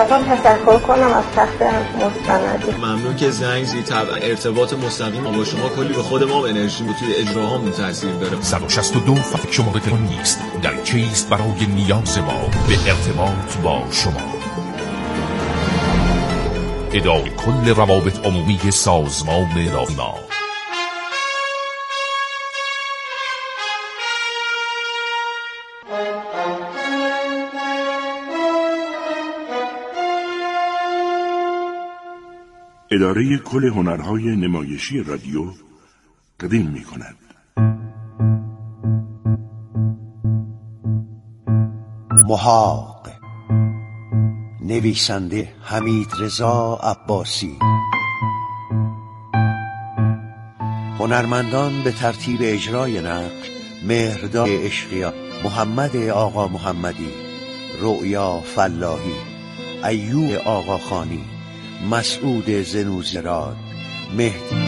میخوام تشکر کنم از تخت مستندی. ممنون که زنگ زدید. ارتباط مستقیم با شما کلی به خود ما انرژی و توی اجراهامون تاثیر داره. 162 فقط شماره تلفن نیست، در چیست برای نیاز ما به ارتباط با شما. اداره کل روابط عمومی سازمان راهنما. اداره کل هنرهای نمایشی رادیو تقدیم می‌کند. محاق، نویسنده حمیدرضا عباسی. هنرمندان به ترتیب اجرای نقش: مهرداد اشقیا، محمد آقا محمدی، رؤیا فلاحی، ایوب آقاخانی، مسعود زنوزراد، مهدی.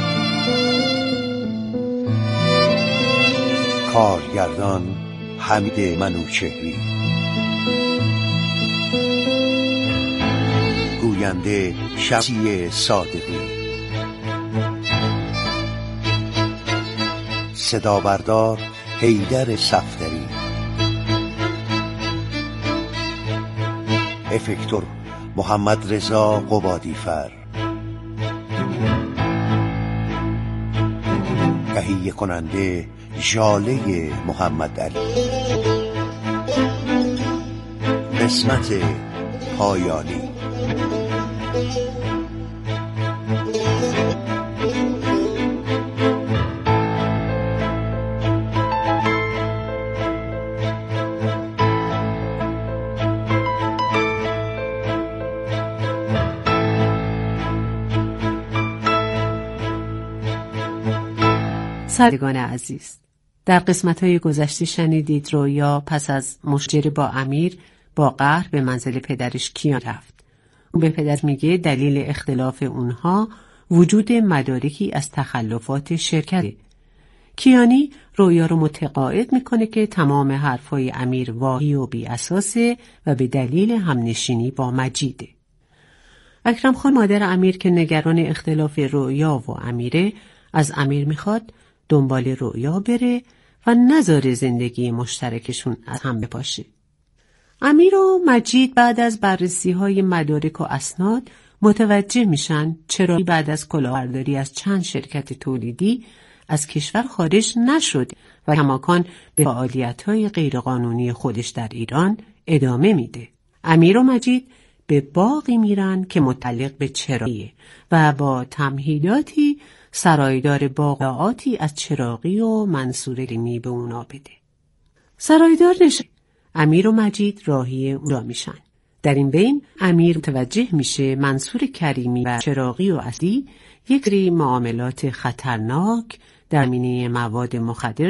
کارگردان حمید منوچهری. گوینده شمسی صادقی. صدا بردار حیدر صفدری. افکتور محمد رضا قبادیفر. تهیه کننده ژاله محمد علی. قسمت پایانی. شنوندگان عزیز، در قسمت‌های گذشته شنیدید رویا پس از مشاجره با امیر با قهر به منزل پدرش کیان رفت. اون به پدر میگه دلیل اختلاف اونها وجود مدارکی از تخلفات شرکته. کیانی رویا رو متقاعد میکنه که تمام حرفای امیر واهی و بی اساسه و به دلیل همنشینی با مجیده. اکرم خان مادر امیر که نگران اختلاف رویا و امیره، از امیر میخواد دنبال رویا بره و نذاره زندگی مشترکشون از هم بپاشه. امیر و مجید بعد از بررسی‌های مدارک و اسناد متوجه میشن چرا بعد از کلاهبرداری از چند شرکت تولیدی از کشور خارج نشد و کماکان به فعالیت‌های غیرقانونی خودش در ایران ادامه میده. امیر و مجید به باغی میرن که متعلق به چراغیه و با تمهیداتی سرایدار باغاتی از چراغی و منصور لیمی به اونا بده. سرایدار نشه. امیر و مجید راهی اونجا میشن. در این بین امیر متوجه میشه منصور کریمی و چراغی و اصلی یک سری معاملات خطرناک در زمینه مواد مخدر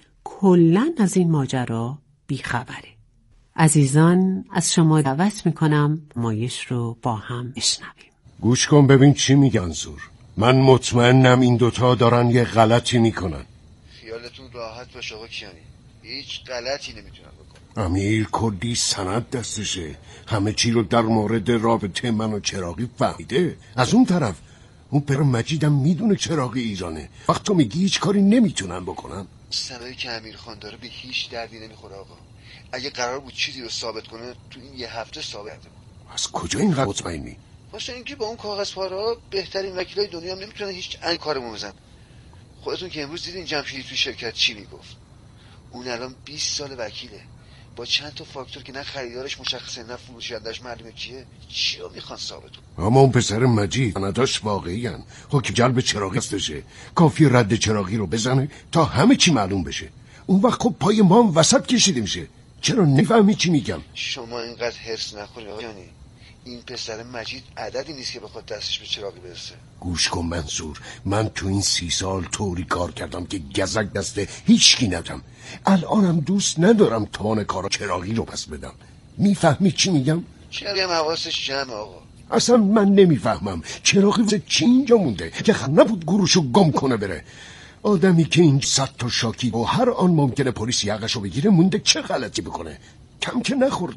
کلاً از این ماجرا بیخبره. عزیزان، از شما دعوت میکنم نمایش رو با هم بشنویم. گوش کن ببین چی میگن زور. من مطمئنم این دوتا دارن یه غلطی میکنن. خیالتون راحت باشه آقا کیانی، هیچ غلطی نمیتونن بکنن. امیر کلی سند دستشه، همه چی رو در مورد رابطه من و چراغی فهمیده. از اون طرف اون پدر مجیدم میدونه چراغی ایرانه. وقت تو میگی هیچ کاری نمیتونن بکنن. سندی که امیر خان داره به هیچ دردی نمیخوره آقا. اگه قرار بود چیزی رو ثابت کنه تو این یه هفته ثابت کنه. از کجا اینقدر مطمئنی؟ واسه اینکه با اون کاغذ پاره‌ها بهترین وکیلای دنیا هم نمیتونن هیچ کارمون بزنن. خودتون که امروز دیدین جمشیدی توی شرکت چی میگفت. اون الان 20 سال وکیله با چند تا فاکتور که نه خریدارش مشخصه نه فروشندش معلومه کیه. چی رو میخوان ثابت کنن؟ اما اون پسر مجید سنداش واقعی ان. حکم جلب چراغی هستشه، کافی رد چراغی رو بزنه تا همه چی معلوم بشه. اون وقت خب پای ما هم وسط کشیده میشه. چرا نفهمی چی میگم؟ شما اینقدر حرص نخورید آقا جانی. این پسر مجید عددی نیست که بخواد دستش به چراغی برسه. گوش کن منصور، من تو این 30 سال طوری کار کردم که گزک دسته هیچکی ندم. الانم دوست ندارم توان کارا چراغی رو پس بدم. میفهمی چی میگم؟ چراغی هم حواسش جمعه آقا. اصلا من نمیفهمم چراغی چی اینجا مونده که نبود گروشو گم کنه بره. آدمی که این 100 تا شاکی و هر آن ممکنه پلیس یقشو بگیره مونده چه غلطی بکنه؟ کم که نخورده.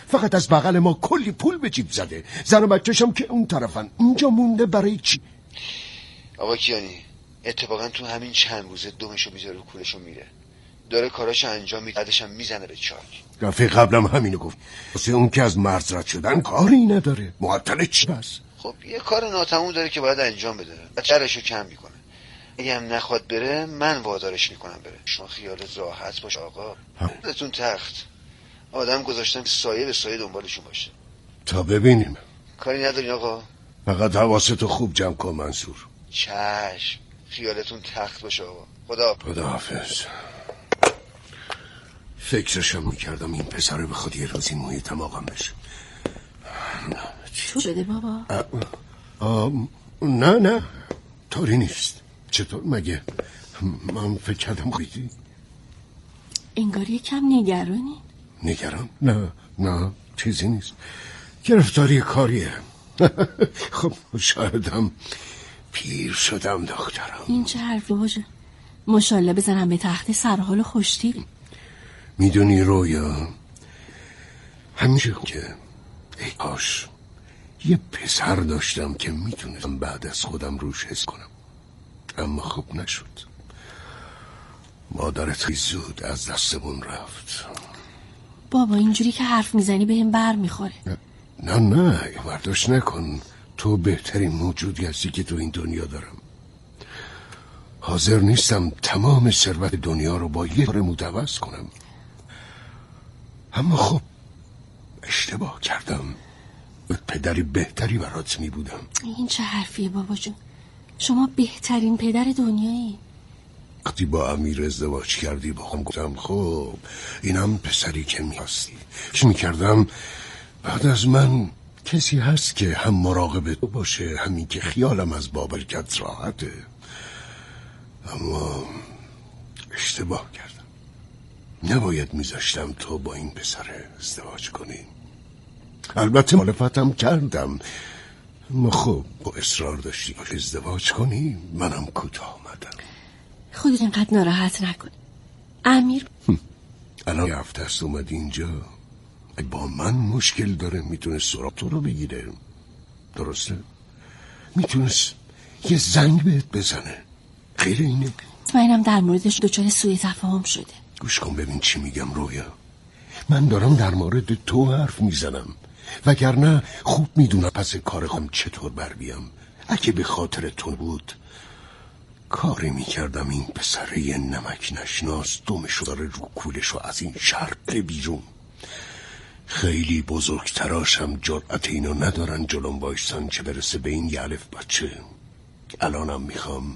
فقط از بغل ما کلی پول به جیب زده. زن و بچه‌شم که اون طرفن. اینجا مونده برای چی؟ آقا کیانی اتفاقا تو همین چند روزه دومشو میذاره رو کولشو میره، داره کاراشو انجام میده، بعدش هم میزنه به چاک. دفعه قبلم همینو گفت. واسه اون که از مرز رد شدن کاری نداره. معطل چی بس؟ خب یه کار ناتموم داره که باید انجام بده، بچه‌رشو کم میکنه. اگه هم نخواد بره من وادارش میکنم بره. شما خیالت راحت باش آقا. خودتون تخت آدم گذاشتن سایه به سایه دنبالشون باشه تا ببینیم. کاری ندارین آقا؟ فقط حواستو خوب جمع کن منصور. چشم، خیالتون تخت باشه آقا. خداحافظ. فکرشم میکردم این پسره به خود یه روزی موی تماغم بشه. چی شده بابا؟ نه طوری نیست. چطور مگه؟ من فکر کردم خیلی انگار یکم نگرانی. نگران؟ نه چیزی نیست. گرفتاری کاریه. خب شایدم پیر شدم دخترم. این چه حرفی باشه؟ ماشاءالله بزنم به تخت سرحال خوشتی. میدونی رویا، همیشه که ای کاش یه پسر داشتم که میتونستم بعد از خودم روش حس کنم، اما خب نشد. مادرت خیلی زود از دستمون رفت. بابا اینجوری که حرف میزنی بهم بر میخوره. نه برداشت نکن. تو بهترین موجودی هستی که تو این دنیا دارم. حاضر نیستم تمام ثروت دنیا رو با یه کار متوسط کنم، اما خب اشتباه کردم. پدری بهتری برات می بودم. این چه حرفیه بابا جون؟ شما بهترین پدر دنیایی. وقتی با امیر ازدواج کردی با خودم گفتم خب اینم پسری که می‌خواستی. چی می‌کردم بعد از من کسی هست که هم مراقب تو باشه، همین که خیالم از بابرکت راحته. اما اشتباه کردم. نباید میذاشتم تو با این پسر ازدواج کنی. البته مخالفتم کردم، اما خب با اصرار داشتی ازدواج کنی، منم کوتاه آمدم. خودت اینقدر ناراحت نکن امیر. الان یه هفته است اومدی اینجا. با من مشکل داره میتونست سراغ تو رو بگیره، درسته؟ میتونست یه زنگ بهت بزنه، غیر اینه. مطمئنم در موردش دچار سوء تفاهم شده. گوش کن ببین چی میگم رویا. من دارم در مورد تو حرف میزنم، وگرنه خوب میدونم پس کار خودم چطور بر بیام. اگه به خاطر تو بود کاری میکردم این پسره نمک نشناس دومشو داره رو کولشو از این شهر بیرون. خیلی بزرگتراشم جرأت اینو ندارن جلوم وایسن، چه برسه به این یه الف بچه. الانم میخوام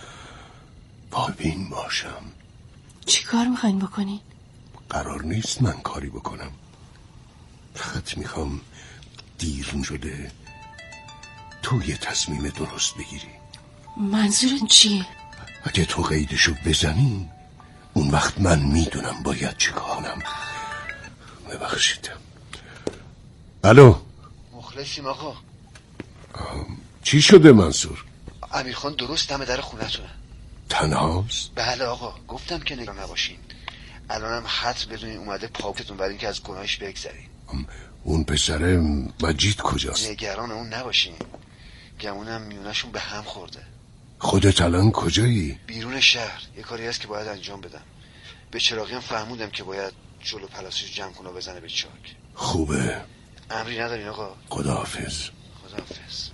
بابین باشم. چی کار میخواین بکنین؟ قرار نیست من کاری بکنم، فقط میخوام دیر شده تو یه تصمیم درست بگیری. منظورت چیه؟ اگه تو قیدشو بزنی اون وقت من میدونم باید چی کنم. ببخشید. الو مخلصیم آقا. چی شده منصور؟ امیرخان درست دم در خونتونه. تنهاست؟ بله آقا، گفتم که نگران نباشین. الانم خط بدونین اومده پاکتون برای اینکه از گناهش بگذرین. اون پسر مجید کجاست؟ نگران اون نباشین، گمونم میونشون به هم خورده. خودت الان کجایی؟ بیرون شهر. یه کاری هست که باید انجام بدم. به چراغی هم فهمودم که باید جلو پلاسش جمع کنه و بزنه به چاک. خوبه. امری ندارین آقا. خداحافظ. خداحافظ.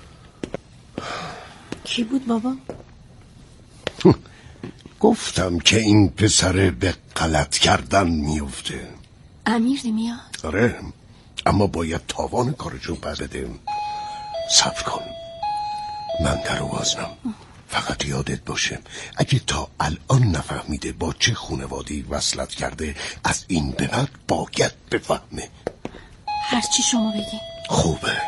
کی بود بابا؟ گفتم که این پسره به غلط کردن میفته. امیر نمیاد؟ آره، اما باید تاوان کارشو پس بده. صبر کن، من در وازنم. فقط یادت باشه اگه تا الان نفهمیده با چه خانواده‌ای وصلت کرده، از این به بعد باید بفهمه. هرچی شما بگین. خوبه.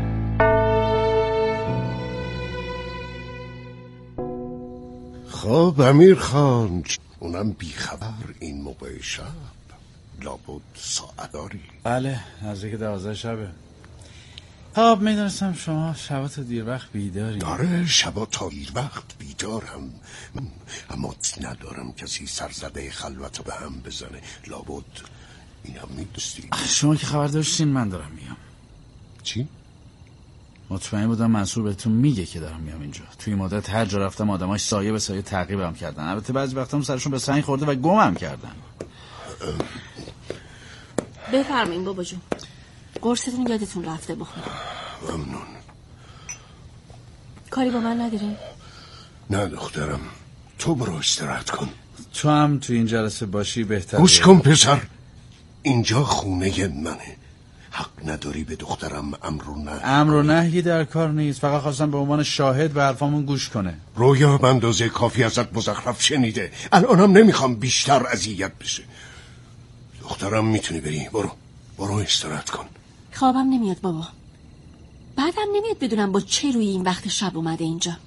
خب خب امیر خان، اونم بیخبر این موقع شب؟ لابد ساعت داری؟ بله، نزدیک 12 شبه. خب میدونستم شما شبا تا دیر وقت بیداری. داره شبا تا دیر وقت بیدارم، اما ندارم کسی سرزده خلوت به هم بزنه. لابد اینم میدوستی. شما که خبر داشتین من دارم میام. چی؟ مطمئن بودم منصور بهتون میگه که دارم میام اینجا. توی مدت هر جا رفتم آدماش سایه به سایه تعقیبم کردن. البته بعضی وقتا سرشون به سنگ خورده و گمم کردن. بفرمایین بابا جون، قرصتون یادتون رفته بخورید. ممنون. کاری با من نداری؟ نه دخترم، تو برو استراحت کن. تو هم تو این جلسه باشی بهتره. گوش کن پسر، اینجا خونه منه. حق نداری به دخترم امر و نهی در کار نیست. فقط خواستم به عنوان شاهد به حرفامون گوش کنه. رویا به اندازه کافی ازت مزخرف شنیده. الانم نمیخوام بیشتر اذیت بشه. دخترم میتونی بری. برو استراحت کن. خوابم نمیاد بابا. بعدم نمیاد بدونم با چه روی این وقت شب اومده اینجا.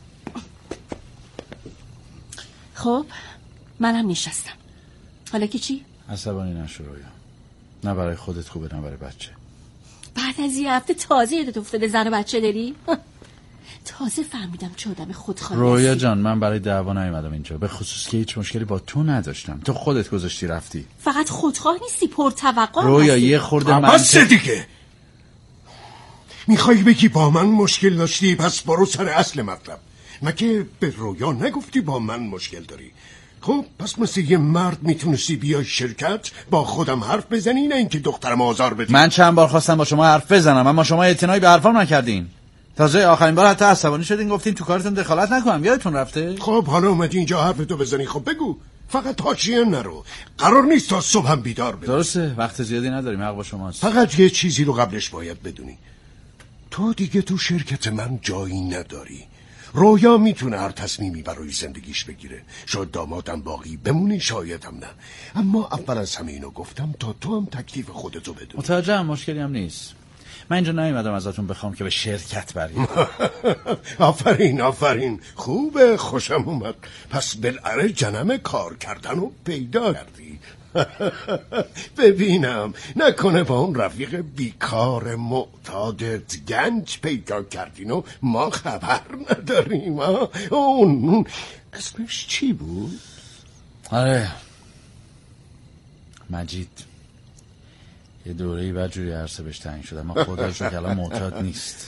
خب منم نشستم. حالا که چی؟ عصبانی نشو رویا. نه برای خودت خوبه نه برای بچه. بعد از یه هفته تازه یادت افتاده زن و بچه داری؟ تازه فهمیدم چه آدم خودخواهی. رویا جان، من برای دعوا نیومدم اینجا، به خصوص که هیچ مشکلی با تو نداشتم. تو خودت گذاشتی رفتی. فقط خودخواه نیستی، پرتوقع رویا یه خورده بس دیگه. میخوای بگی با من مشکل داشتی؟ پس برو سر اصل مطلب. مگه به رویا نگفتی با من مشکل داری؟ خب پس مثل یه مرد میتونستی بیای شرکت با خودم حرف بزنی، نه اینکه دخترم آزار بدی. من چند بار خواستم با شما حرف بزنم اما شما اعتنایی به حرفام نکردین. تازه آخرین بار حتی عصبانی شدین گفتین تو کارتون دخالت نکنم. یادتون رفته؟ خب حالا اومدی اینجا حرفتو بزنی. خب بگو، فقط حاشیه نرو. قرار نیست تا صبح هم بیدار بشی. درسته، وقت زیادی نداریم، حق با شماست. فقط یه چیزی رو قبلش باید بدونی. تو دیگه تو شرکت من جایی نداری. رویا میتونه هر تصمیمی برای زندگیش بگیره. شاید دامادم باقی بمونی، شایدم نه. اما اول از همه اینو گفتم تا تو هم تکلیف خودتو بدونی. متوجهم، مشکلی هم نیست. من اینجا نیومدم ازتون بخوام که به شرکت برید. آفرین خوبه، خوشم اومد. پس بالاخره جنم کار کردن رو پیدا کردی. ببینم نکنه با اون رفیق بیکار معتادت گنج پیدا کردین و ما خبر نداریم. اون اسمش چی بود؟ آره، مجید. یه دوره‌ای بدجوری عرصه بهش تعیین شده اما خودش رو که الان معتاد نیست.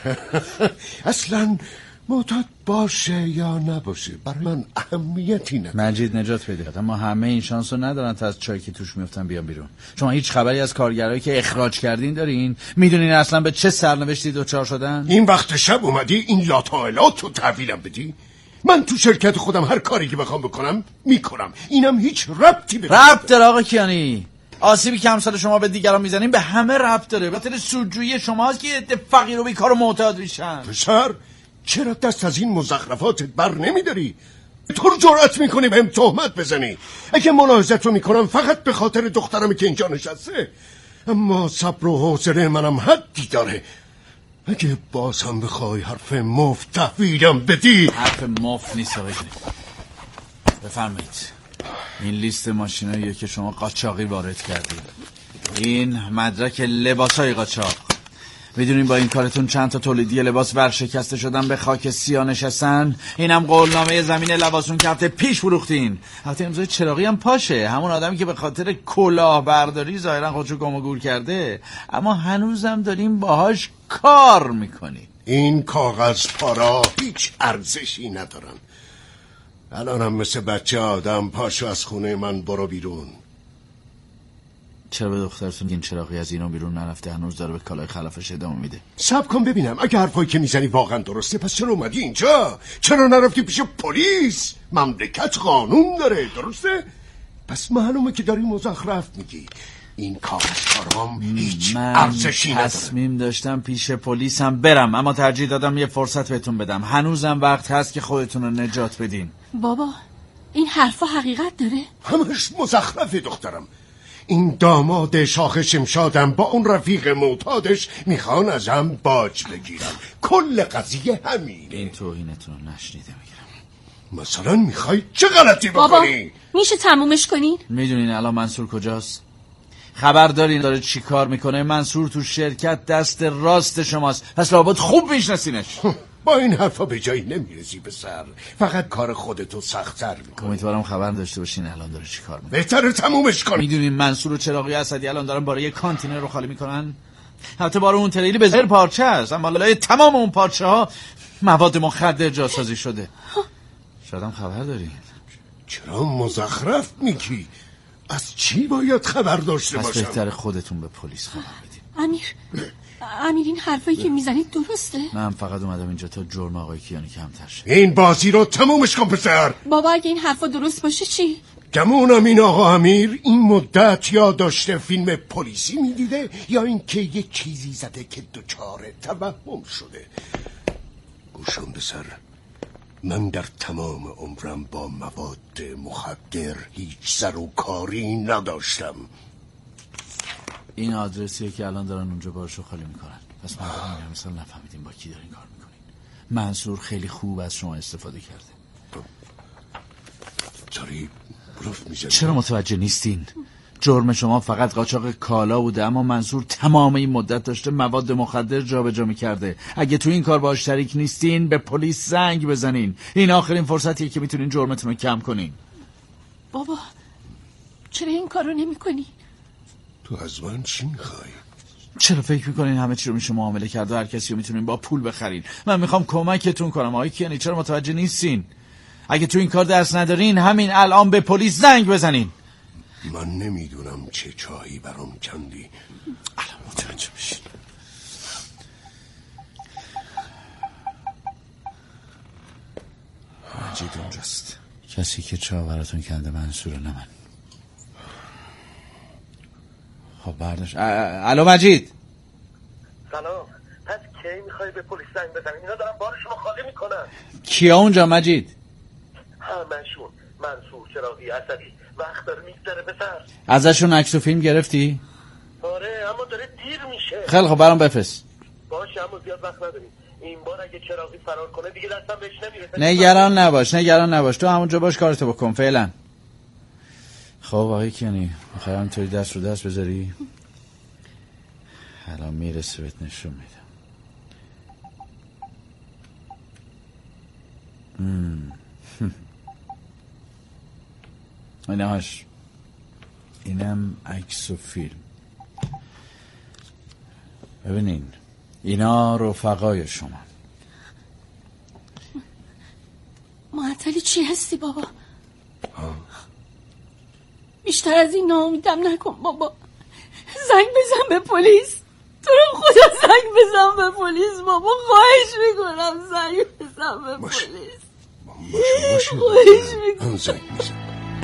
اصلا معتاد باشه یا نباشه برای من اهمیتی نداره. مجید نجات پیدا کرد اما همه این شانس رو ندارن تا از چایی که توش میفتن بیان بیرون. شما هیچ خبری از کارگرایی که اخراج کردین دارین؟ میدونین اصلا به چه سرنوشتی دوچار شدن؟ این وقت شب اومدی این لاطائلات رو تحویلم بدی؟ من تو شرکت خودم هر کاری که بخوام بکنم میکنم. اینم هیچ ربطی به ربط داره آقا کیانی. آسیبی که امثال شما به دیگران میزنین به همه ربط داره. به خاطر سودجویی شماست که فقیر و بیکار و معتاد میشن. پسر چرا دست از این مزخرفاتت بر نمیداری؟ تو رو جرأت میکنی بهم تهمت بزنی؟ اگه ملاحظت رو میکنم فقط به خاطر دخترمی که اینجا نشسته. اما صبر و حوصله منم حدی داره. اگه باز هم بخوای حرف مفت تحویلم بدی. حرف مفت نیست آقای جنید. بفرمایید. این لیست ماشیناییه که شما قاچاقی وارد کردید. این مدرک لباسای قاچاق. میدونین با این کارتون چند تا تولیدی لباس ورشکسته شدن به خاک سیاه نشستن. اینم قولنامه زمین لباسون که هفته پیش فروختین. البته امضای چراغی هم پاشه، همون آدمی که به خاطر کلاهبرداری ظاهرا خودشو گم و گور کرده، اما هنوزم داریم باهاش کار میکنیم. این کاغذ پارا هیچ ارزشی ندارن. الانم مثل بچه آدم پاشو از خونه من برو بیرون. چرا به دخترتون این چراغی از ایران بیرون نرفته؟ هنوز داره به کالای خلافش ادامه میده. صبر کن ببینم، اگه حرفایی که میزنی واقعا درسته پس چرا اومدی اینجا؟ چرا نرفتی پیش پلیس؟ مملکت قانون داره، درسته؟ پس معلومه که داری مزخرف میگی. این کاغذ کارام هیچ ارزشی نداره. تصمیم داشتم پیش پلیس هم برم اما ترجیح دادم یه فرصت بهتون بدم. هنوزم وقت هست که خودتون رو نجات بدین. بابا این حرفا حقیقت داره؟ همش مزخرفه دخترم. این داماد شاخ شمشادم با اون رفیق معتادش میخوان ازم باج بگیرن. کل قضیه همینه. این توهینتون رو نشنیده میگیرم. مثلا میخوای چه غلطی بکنی؟ بابا میشه تمومش کنین؟ میدونین الان منصور کجاست؟ خبر دارین داره چی کار میکنه؟ منصور تو شرکت دست راست شماست، پس لابد خوب میشناسینش. با این حرفا به جایی نمیرسی پسر، فقط کار خودتو سخت‌تر میکنی. امیدوارم خبر داشته باشین الان داره چی کار میکنه. بهتره تمومش کن. میدونین منصور و چراغی اسدی الان دارن برای یه کانتینر رو خالی میکنن؟ البته بار اون تریلی به زیر پارچه است، اما لای تمام اون پارچه ها مواد مخدر جاسازی شده. شاید هم خبر دارین. چرا مزخرف میگی؟ از چی باید خبر داشته باشم؟ پس بهتره خودتون به پلیس خبر بدین. امیر این حرفایی که میزنید درسته؟ من فقط اومدم اینجا تا جرم آقای کیانی کمتر شه. این بازی رو تمومش کن پسر. بابا اگه این حرفا درست باشه چی؟ گمونم این آقا امیر این مدت یا داشته فیلم پلیسی میدیده یا اینکه یه چیزی زده که دچار توهم شده. گوشم پسر، من در تمام عمرم با مواد مخدر هیچ سر و کاری نداشتم. این آدرسیه که الان دارن اونجا بارشو خالی میکنن. پس من میگم مثلا نفهمیدیم با کی دارین کار میکنین. منصور خیلی خوب از شما استفاده کرده. چرا متوجه نیستین؟ جرم شما فقط قاچاق کالا بوده، اما منصور تمام این مدت داشته مواد مخدر جابجا میکرده. اگه تو این کار باهاش شریک نیستین به پلیس زنگ بزنین. این آخرین فرصتیه که میتونین جرمتون رو کم کنین. بابا چرا این کارو نمی‌کنی؟ تو از من چی میخوای؟ چرا فکر میکنین همه چی رو میشه معامله کرد و هر کسی رو میتونین با پول بخرین؟ من میخوام کمکتون کنم آقای کیانی، چرا متوجه نیستین؟ اگه تو این کار دست ندارین همین الان به پلیس زنگ بزنین. من نمیدونم چه چایی برام کندی. الان متوجه بشین. مجید اونجاست. کسی که چا براتون کنده منصوره، نه من. خب برداشت. الو مجید. سلام. پس کی میخوای به پلیس زنگ بزنی؟ اینا دارن بارشون رو خالی میکنن. کیا اونجا مجید؟ همشون. منصور، چراغی، اسدی. وقت داره میگذره پسر. ازشون عکس و فیلم گرفتی؟ آره اما داره دیر میشه. خیلی خب برام بفرست. باشه اما زیاد وقت نداریم. این بار اگه چراغی فرار کنه دیگه دستم بهش نمیرسه. نگران نباش تو همونجا باش کارتو بکن فعلا. خب آقای کیانی میخوای همینطوری دست رو دست بذاری؟ الان میرسه بهت نشون میدم. اینم عکس و فیلم. ببینین اینا رفقای شما. معطلی چی هستی بابا؟ بیشتر از این ناامیدم نکن بابا. زنگ بزن به پلیس. تو رو خدا زنگ بزن به پلیس بابا، خواهش میکنم زنگ بزن به پلیس. خواهش میکنم زنگ بزن.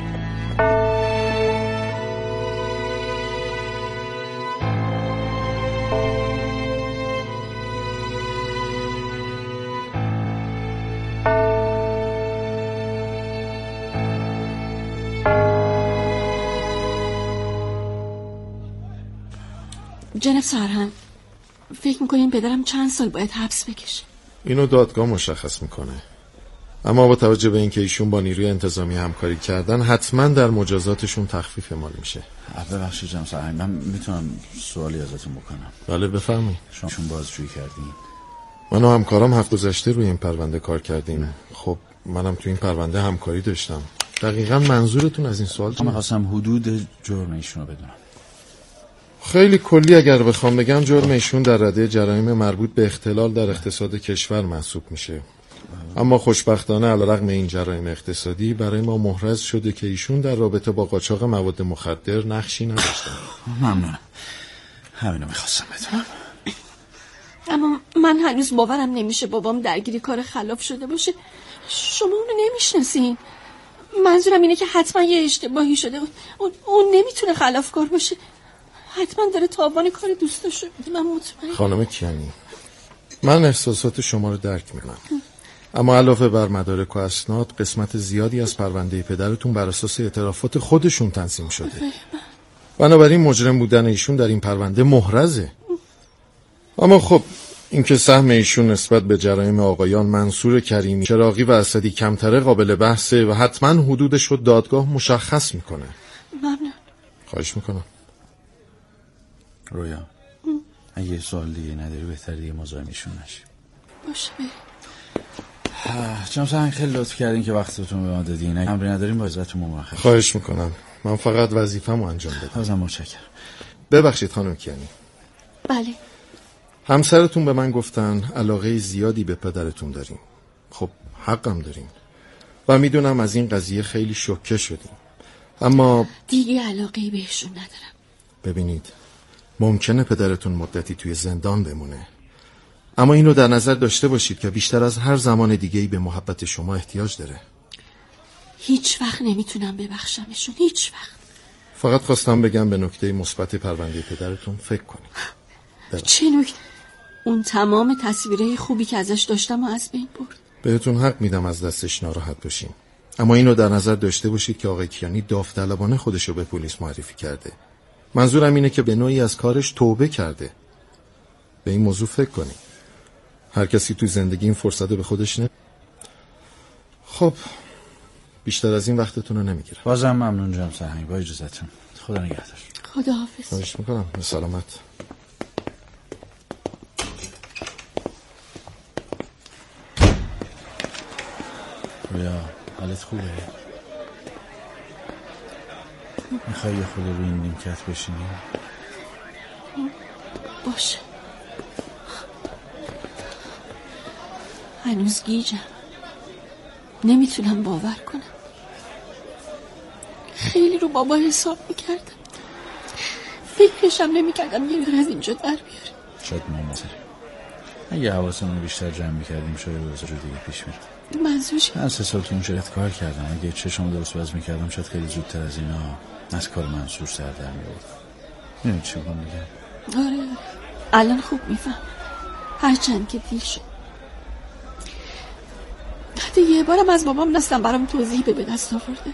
جناب سرهنگ فکر میکنین پدرم چند سال باید حبس بکشه؟ اینو دادگاه مشخص میکنه، اما با توجه به اینکه ایشون با نیروی انتظامی همکاری کردن حتما در مجازاتشون تخفیف اعمال میشه. ببخشید جناب سرهنگ من میتونم سوالی ازتون بکنم؟ بله بفرمایید. شما بازجویی کردین؟ من و همکارم هفته گذشته روی این پرونده کار کردیم. خب منم تو این پرونده همکاری داشتم. دقیقاً منظورتون از این سوال چیه؟ من خواستم حدود جرم ایشونو بدونم. خیلی کلی اگر بخوام بگم جرم ایشون در رده جرایم مربوط به اختلال در اقتصاد کشور محسوب میشه. اما خوشبختانه علیرغم این جرایم اقتصادی برای ما محرز شده که ایشون در رابطه با قاچاق مواد مخدر نقشی نداشتن. ممنونم. همینو میخواستم بدونم. اما من هنوز باورم نمیشه بابام درگیری کار خلاف شده باشه. شما اونو نمیشناسین. منظورم اینه که حتما یه اشتباهی شده. اون نمیتونه خلافکار باشه. حتما داره تاوان کار دوستاشو میده. من مطمئنم. خانم کیانی من احساسات شما رو درک میکنم، اما علاوه بر مدارک و اسناد قسمت زیادی از پرونده پدرتون بر اساس اعترافات خودشون تنظیم شده. بنابراین مجرم بودن ایشون در این پرونده محرزه. اما خب اینکه سهم ایشون نسبت به جرایم آقایان منصور کریمی، چراغی و اسدی کمتره قابل بحثه و حتما حدودش رو دادگاه مشخص میکنه. ممنون. خواهش میکنم. رویا اگه یه سوال دیگه نداری بهتر دیگه مزاحمشون نشی. باشه جناب سرهنگ خیلی لطف کردین که وقتتون به ما دادین. اگه امری نداریم با عزتون موافقم. خواهش میکنم. من فقط وظیفه‌مو انجام بدم. بازم متشکرم. ببخشید خانم کیانی. بله. همسرتون به من گفتن علاقه زیادی به پدرتون دارین. خب حقم دارین و میدونم از این قضیه خیلی شوکه شدیم، اما دیگه علاقه بهشون ندارم. ببینید ممکنه پدرتون مدتی توی زندان بمونه، اما اینو در نظر داشته باشید که بیشتر از هر زمان دیگه‌ای به محبت شما احتیاج داره. هیچ وقت نمیتونم ببخشمشون، هیچ وقت. فقط خواستم بگم به نکته مثبت پرونده پدرتون فکر کنید. چه نکته؟ اون تمام تصویرهای خوبی که ازش داشتم و از بین برد. بهتون حق میدم از دستش ناراحت باشین، اما اینو در نظر داشته باشید که آقای کیانی داوطلبانه خودشو به پلیس معرفی کرده. منظورم اینه که به نوعی از کارش توبه کرده. به این موضوع فکر کنید. هر کسی تو زندگی این فرصت به خودش نه. خب بیشتر از این وقتتون رو نمیگیرم. بازم ممنون جناب سرهنگ. با اجازهتون. خدا نگهدار. خداحافظ. خواهش میکنم. به سلامت. رویا حالت خوبه؟ میخوای یه خود روی این نیمکت بشینی؟ باشه. هنوز گیجم. نمیتونم باور کنم. خیلی رو بابا حساب میکردم. فکرشم نمیکردم یه بار از اینجا در بیاره. شاید مامتره. اگه حواسمون بیشتر جمع میکردیم شاید روزا دیگه پیش میرد. منظورش؟ من 3 سال تو اون شرکت کار کردم. اگه چشم درست باز میکردم شاید خیلی زودتر از اینا از کار منصور سر در می‌آوردم. نمی‌دونی چی میگم دیگه. آره الان خوب میفهم. هرچند که دیر شد. حتی یه بارم از بابام نستم برام توضیح به دست آورده.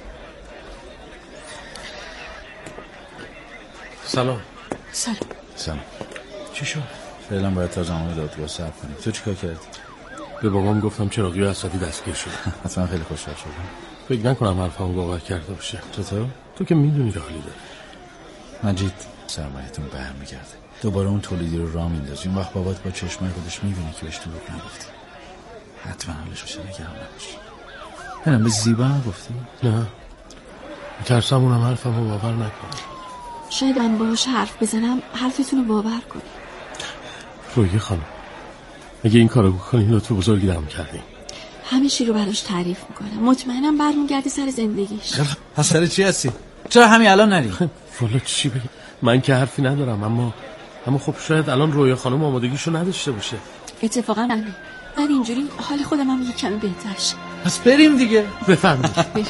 سلام. سلام. چی شد؟ فعلا باید تا زمان دادگاه صبر کنیم. تو چیکار کردی؟ به بابام گفتم چراغی و اسدی دستگیر شده. حتما خیلی خوشحال شدم. فکر نکنم حرفمو باور کرده باشه. چطور؟ تو که میدونی راهی داری. مجید سرمایه‌تون برمیگرده. دوباره اون تولیدی رو راه میندازی. اون وقت بابات با چشمای خودش میبینه که بهش دروغ نگفتی. حتما حالش بشه نگران نباش. منم به زیبا نگفتی؟ نه. میترسم اونم حرفمو باور نکنه. شاید من باهاش حرف بزنم حرفتون رو باور کنه. روی خانم اگه این کارو بکنی لطف بزرگی دارم کردی. همه چی رو براش تعریف میکنم. مطمئنم برمیگرده سر زندگیش. سر چی هستی؟ چرا همین الان نری؟ والا چی بگم؟ من که حرفی ندارم اما خب شاید الان رویا خانم آمادگیشو نداشته باشه. اتفاقا نه. من اینجوری حال خودم هم یه کمی بهتر شه. پس بریم دیگه. بفرمایید.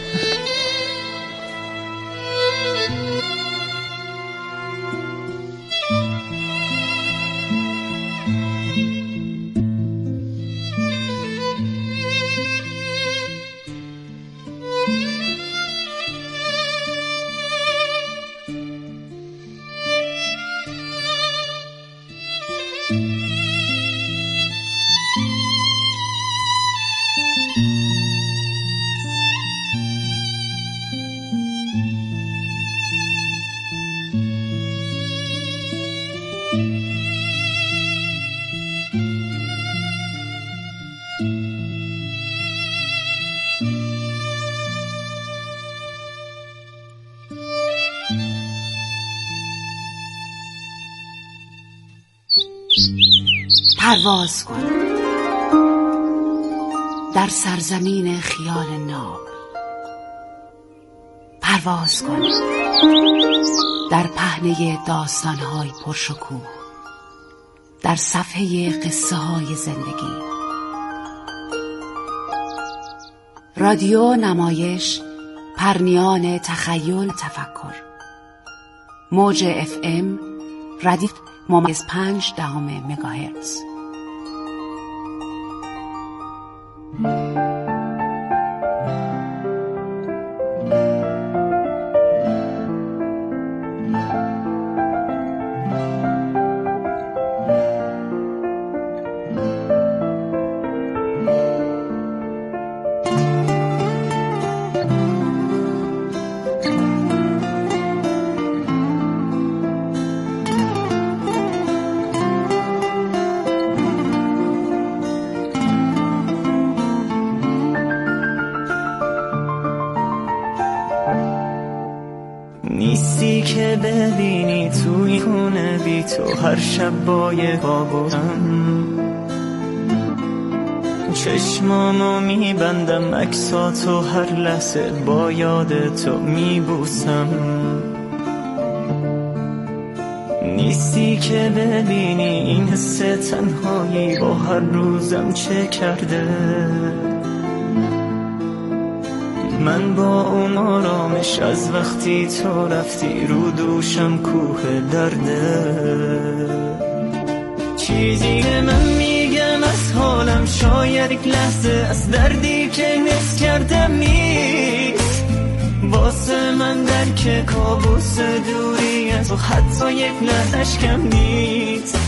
پرواز کن در سرزمین خیال ناب. پرواز کن در پهنه داستان‌های پرشکوه، در صفحه قصه‌های زندگی. رادیو نمایش پرنیان تخیل تفکر. موج FM ردیف ممیز 5 مگاهرتز. نیستی که ببینی توی خونه بی تو هر شب با یه خوابم چشمامو میبندم عکساتو هر لحظه با یاد تو میبوسم نیستی که ببینی این حس تنهایی با هر روزم چه کرده من با اون آرامش از وقتی تو رفتی رو دوشم کوه درده چیزی که من میگم از حالم شاید یک لحظه از دردی که حس کردم نیست واسه من درک کابوس دوری از و حتی یک لحظه‌اش کم نیست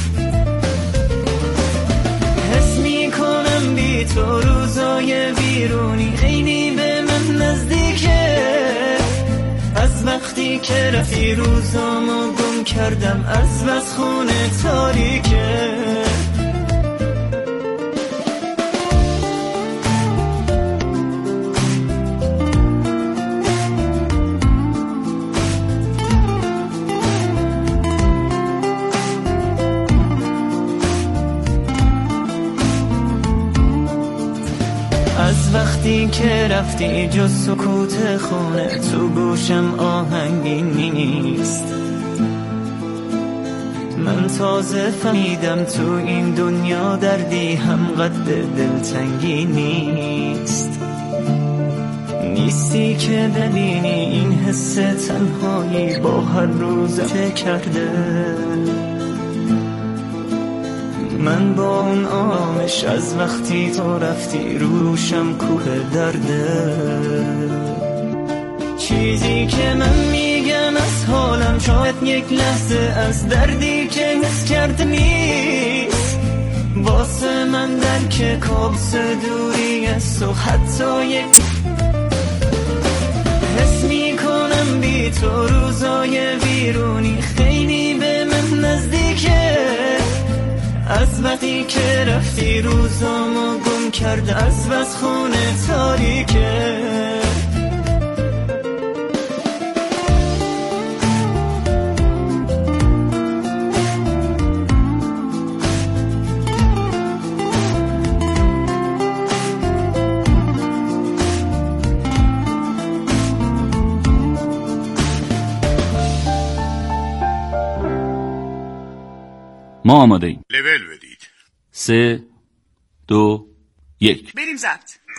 حس میکنم بی تو روزای بیرونی خیلی به من نزدیکه از وقتی که رفتی روزامو گم کردم از بس خونه تاریکه از وقتی که رفتی جز سکوت خونه تو گوشم آهنگی نیست من تازه فهمیدم تو این دنیا دردی هم قد دلتنگی نیست نیستی که ببینی این حس تنهایی با هر روز چه کرده من با اون آرامش از وقتی تو رفتی روشم کوه درده چیزی که من میگم از حالم شاید یک لحظه از دردی که حس کرده نیست واسه من درک کابوس دوری است و حتی یک حس میکنم بی تو روزای بیرونی خیلی به من نزدیکه از وقتی که رفتی روزامو گم کرده از بس خونه تاریکه ما آماده ایم. لول بدید. 3 2 1 بریم ضبط.